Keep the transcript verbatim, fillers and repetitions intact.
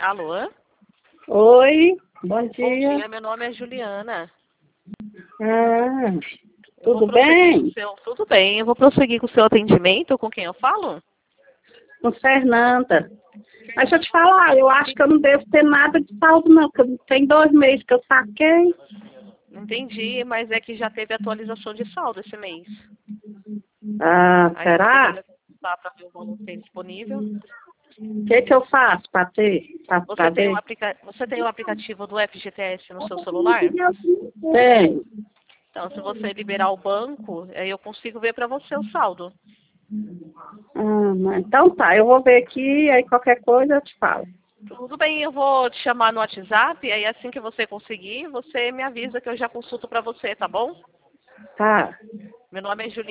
Alô? Oi, bom Bom dia. dia, meu nome é Juliana. Ah, Eu vou tudo prosseguir com bem? o seu... Tudo bem, eu vou prosseguir com o seu atendimento. Com quem eu falo? Com Fernanda. Mas deixa eu te falar, eu acho que eu não devo ter nada de saldo, não, porque tem dois meses que eu saquei. Entendi, mas é que já teve atualização de saldo esse mês. Ah, Aí você será? deveria consultar para ver o valor que tem disponível. O que, que eu faço para ter? Para Você tem, o ver? aplica... você tem o aplicativo do F G T S no seu celular? Tem. Então, se você liberar o banco, aí eu consigo ver para você o saldo. Ah, mas então tá, eu vou ver aqui, aí qualquer coisa eu te falo. Tudo bem, eu vou te chamar no WhatsApp, aí assim que você conseguir, você me avisa que eu já consulto para você, tá bom? Tá. Meu nome é Juliana.